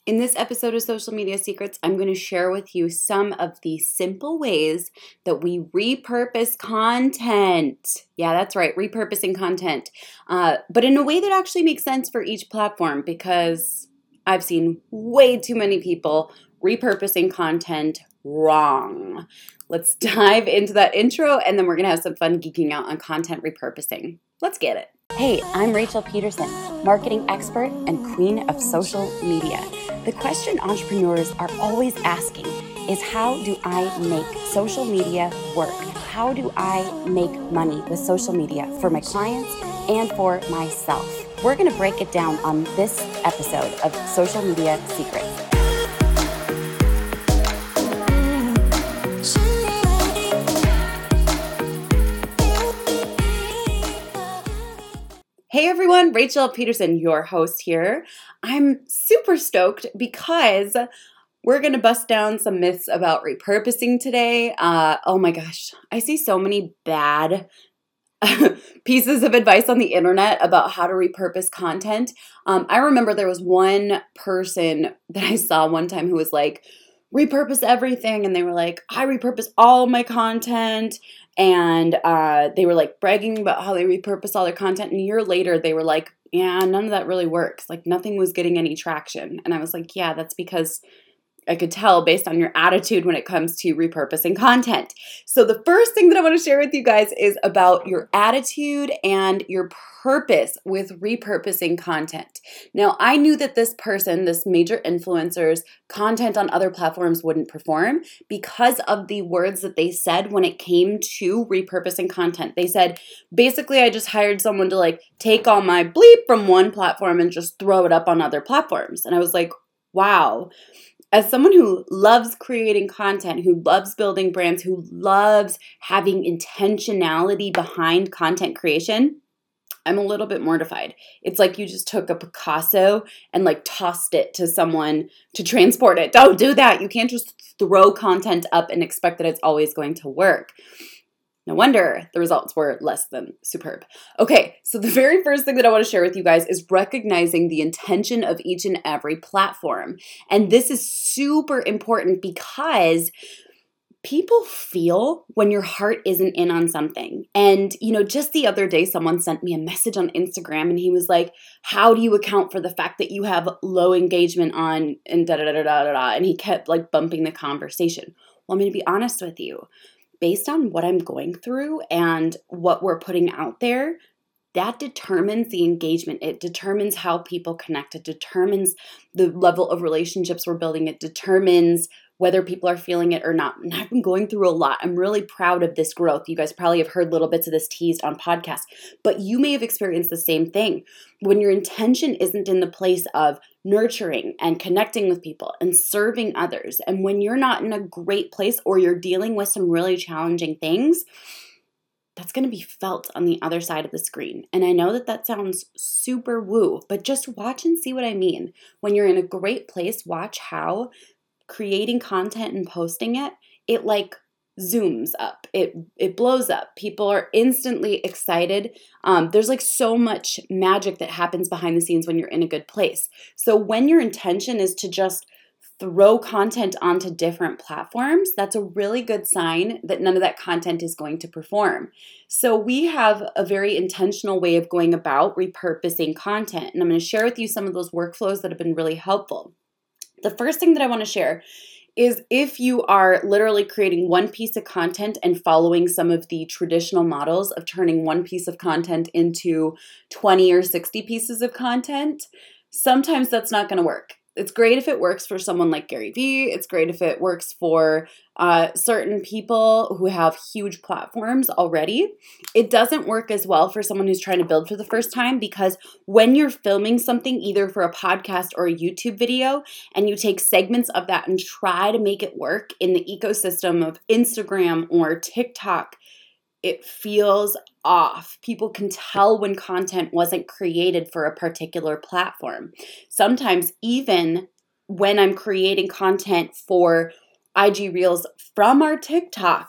In this episode of Social Media Secrets, I'm going to share with you some of the simple ways that we repurpose content. Yeah, that's right, repurposing content. But in a way that actually makes sense for each platform, because I've seen way too many people repurposing content wrong. Let's dive into that intro, and then we're going to have some fun geeking out on content repurposing. Let's get it. Hey, I'm Rachel Peterson, marketing expert and queen of social media. The question entrepreneurs are always asking is, how do I make social media work? How do I make money with social media for my clients and for myself? We're going to break it down on this episode of Social Media Secrets. Hey everyone, Rachel Peterson, your host here. I'm super stoked because we're going to bust down some myths about repurposing today. Oh my gosh, I see so many bad pieces of advice on the internet about how to repurpose content. I remember there was one person that I saw one time who was like, repurpose everything. And they were like, I repurpose all my content. And they were like bragging about how they repurpose all their content. And a year later, they were like, yeah, none of that really works. Like nothing was getting any traction. And I was like, yeah, that's because I could tell based on your attitude when it comes to repurposing content. So the first thing that I want to share with you guys is about your attitude and your purpose with repurposing content. Now, I knew that this person, this major influencer's content on other platforms wouldn't perform because of the words that they said when it came to repurposing content. They said, basically, I just hired someone to like take all my bleep from one platform and just throw it up on other platforms. And I was like, wow. As someone who loves creating content, who loves building brands, who loves having intentionality behind content creation, I'm a little bit mortified. It's like you just took a Picasso and like tossed it to someone to transport it. Don't do that. You can't just throw content up and expect that it's always going to work. No wonder the results were less than superb. Okay, so the very first thing that I want to share with you guys is recognizing the intention of each and every platform. And this is super important because people feel when your heart isn't in on something. And, just the other day, someone sent me a message on Instagram and he was like, how do you account for the fact that you have low engagement on and da-da-da-da-da-da? And he kept like bumping the conversation. Well, I'm going to be honest with you. Based on what I'm going through and what we're putting out there, that determines the engagement. It determines how people connect. It determines the level of relationships we're building. It determines whether people are feeling it or not. And I've been going through a lot. I'm really proud of this growth. You guys probably have heard little bits of this teased on podcasts, but you may have experienced the same thing. When your intention isn't in the place of nurturing and connecting with people and serving others, and when you're not in a great place or you're dealing with some really challenging things, that's going to be felt on the other side of the screen. And I know that that sounds super woo, but just watch and see what I mean. When you're in a great place, watch how creating content and posting it like zooms up. It blows up. People are instantly excited. There's like so much magic that happens behind the scenes when you're in a good place. So when your intention is to just throw content onto different platforms, that's a really good sign that none of that content is going to perform. So we have a very intentional way of going about repurposing content. And I'm going to share with you some of those workflows that have been really helpful. The first thing that I want to share is if you are literally creating one piece of content and following some of the traditional models of turning one piece of content into 20 or 60 pieces of content, sometimes that's not going to work. It's great if it works for someone like Gary Vee. It's great if it works for certain people who have huge platforms already. It doesn't work as well for someone who's trying to build for the first time, because when you're filming something either for a podcast or a YouTube video and you take segments of that and try to make it work in the ecosystem of Instagram or TikTok, it feels off. People can tell when content wasn't created for a particular platform. Sometimes even when I'm creating content for IG Reels from our TikToks,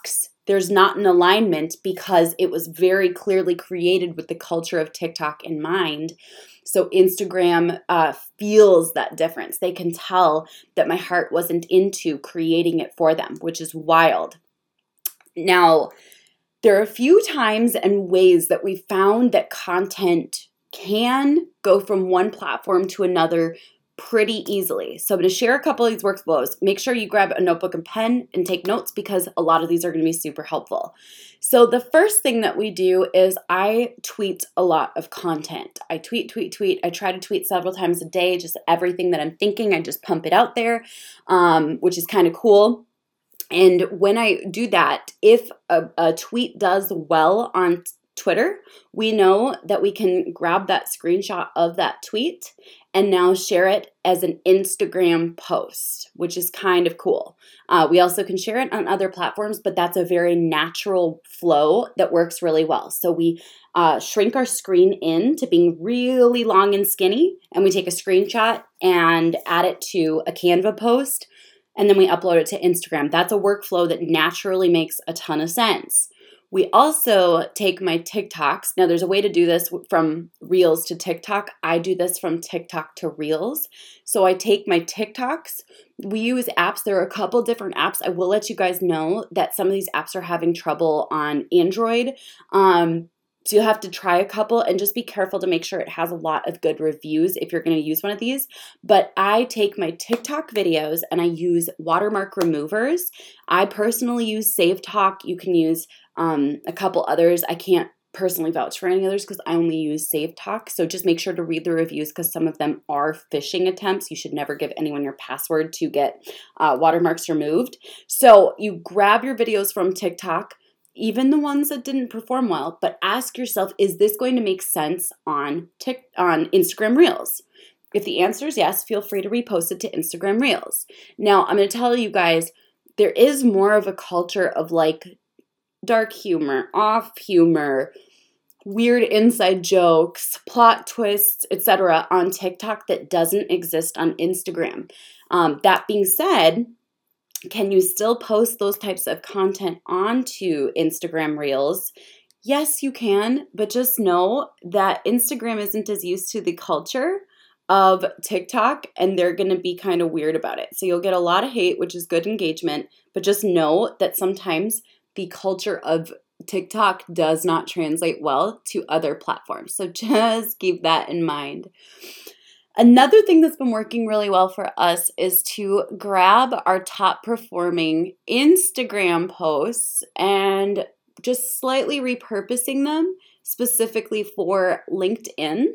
there's not an alignment because it was very clearly created with the culture of TikTok in mind. So Instagram feels that difference. They can tell that my heart wasn't into creating it for them, which is wild. Now, there are a few times and ways that we found that content can go from one platform to another pretty easily. So I'm going to share a couple of these workflows. Make sure you grab a notebook and pen and take notes because a lot of these are going to be super helpful. So the first thing that we do is I tweet a lot of content. I tweet. I try to tweet several times a day, just everything that I'm thinking. I just pump it out there, which is kind of cool. And when I do that, if a tweet does well on Twitter, we know that we can grab that screenshot of that tweet and now share it as an Instagram post, which is kind of cool. We also can share it on other platforms, but that's a very natural flow that works really well. So we shrink our screen in to being really long and skinny, and we take a screenshot and add it to a Canva post, and then we upload it to Instagram. That's a workflow that naturally makes a ton of sense. We also take my TikToks. Now, there's a way to do this from Reels to TikTok. I do this from TikTok to Reels. So I take my TikToks. We use apps. There are a couple different apps. I will let you guys know that some of these apps are having trouble on Android. So you'll have to try a couple and just be careful to make sure it has a lot of good reviews if you're going to use one of these. But I take my TikTok videos and I use watermark removers. I personally use SaveTalk. You can use a couple others. I can't personally vouch for any others because I only use SaveTalk. So just make sure to read the reviews because some of them are phishing attempts. You should never give anyone your password to get watermarks removed. So you grab your videos from TikTok, even the ones that didn't perform well, but ask yourself, is this going to make sense on Instagram Reels? If the answer is yes, feel free to repost it to Instagram Reels. Now, I'm going to tell you guys, there is more of a culture of like dark humor, off humor, weird inside jokes, plot twists, etc. on TikTok that doesn't exist on Instagram. That being said, can you still post those types of content onto Instagram Reels? Yes, you can, but just know that Instagram isn't as used to the culture of TikTok, and they're going to be kind of weird about it. So you'll get a lot of hate, which is good engagement, but just know that sometimes the culture of TikTok does not translate well to other platforms. So just keep that in mind. Another thing that's been working really well for us is to grab our top performing Instagram posts and just slightly repurposing them specifically for LinkedIn.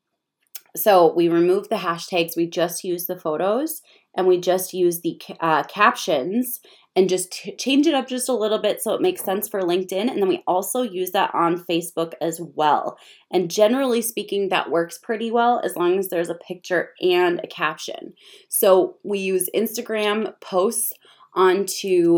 So we remove the hashtags, we just use the photos, and we just use the captions and just change it up just a little bit so it makes sense for LinkedIn. And then we also use that on Facebook as well. And generally speaking, that works pretty well as long as there's a picture and a caption. So we use Instagram posts onto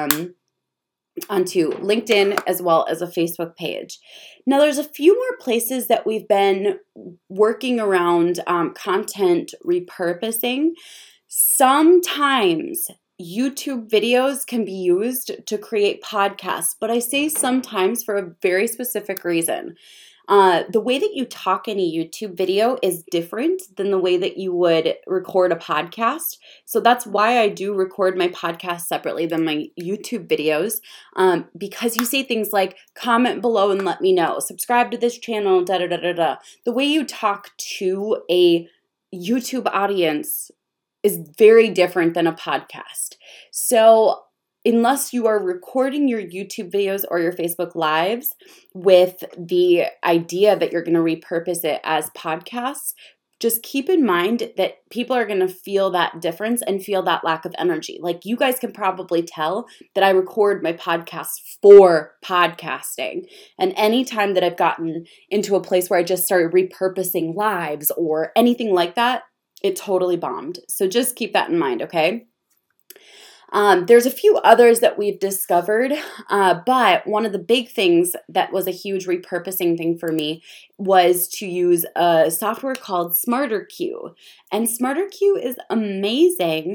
LinkedIn as well as a Facebook page. Now, there's a few more places that we've been working around content repurposing. Sometimes YouTube videos can be used to create podcasts, but I say sometimes for a very specific reason. The way that you talk in a YouTube video is different than the way that you would record a podcast. So that's why I do record my podcast separately than my YouTube videos, because you say things like comment below and let me know, subscribe to this channel, da da da da da. The way you talk to a YouTube audience is very different than a podcast. So unless you are recording your YouTube videos or your Facebook Lives with the idea that you're going to repurpose it as podcasts, just keep in mind that people are going to feel that difference and feel that lack of energy. Like you guys can probably tell that I record my podcasts for podcasting. And anytime that I've gotten into a place where I just started repurposing lives or anything like that, it totally bombed. So just keep that in mind, okay? There's a few others that we've discovered, but one of the big things that was a huge repurposing thing for me was to use a software called SmarterQ. And SmarterQ is amazing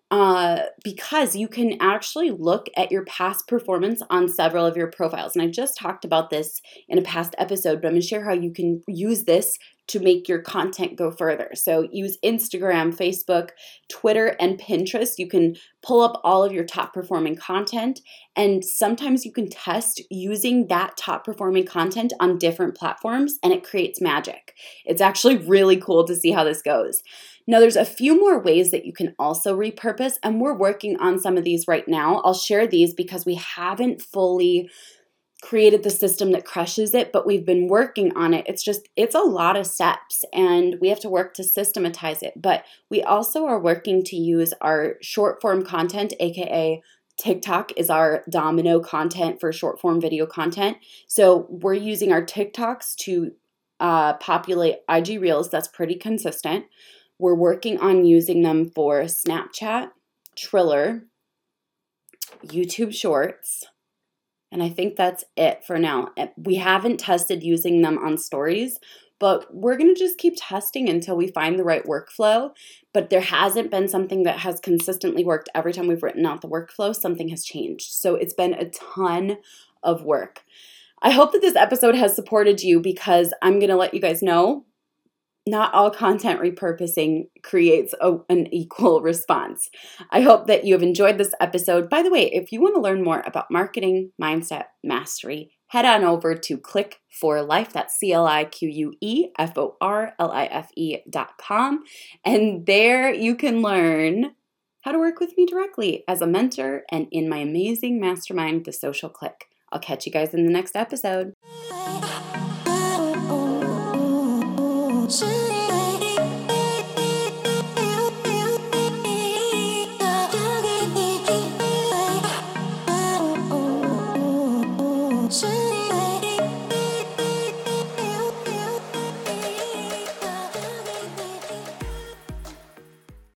because you can actually look at your past performance on several of your profiles. And I just talked about this in a past episode, but I'm going to share how you can use this to make your content go further. So use Instagram, Facebook, Twitter, and Pinterest. You can pull up all of your top performing content, and sometimes you can test using that top performing content on different platforms, and it creates magic. It's actually really cool to see how this goes. Now, there's a few more ways that you can also repurpose, and we're working on some of these right now. I'll share these because we haven't fully created the system that crushes it, but we've been working on it. It's a lot of steps, and we have to work to systematize it. But we also are working to use our short form content, aka TikTok is our domino content for short form video content. So we're using our TikToks to populate IG Reels. That's pretty consistent. We're working on using them for Snapchat, Triller, YouTube Shorts, and I think that's it for now. We haven't tested using them on stories, but we're going to just keep testing until we find the right workflow. But there hasn't been something that has consistently worked every time we've written out the workflow. Something has changed. So it's been a ton of work. I hope that this episode has supported you, because I'm going to let you guys know not all content repurposing creates an equal response. I hope that you have enjoyed this episode. By the way, if you want to learn more about marketing mindset mastery, head on over to Click for Life. That's ClickForLife.com. And there you can learn how to work with me directly as a mentor and in my amazing mastermind, The Social Click. I'll catch you guys in the next episode.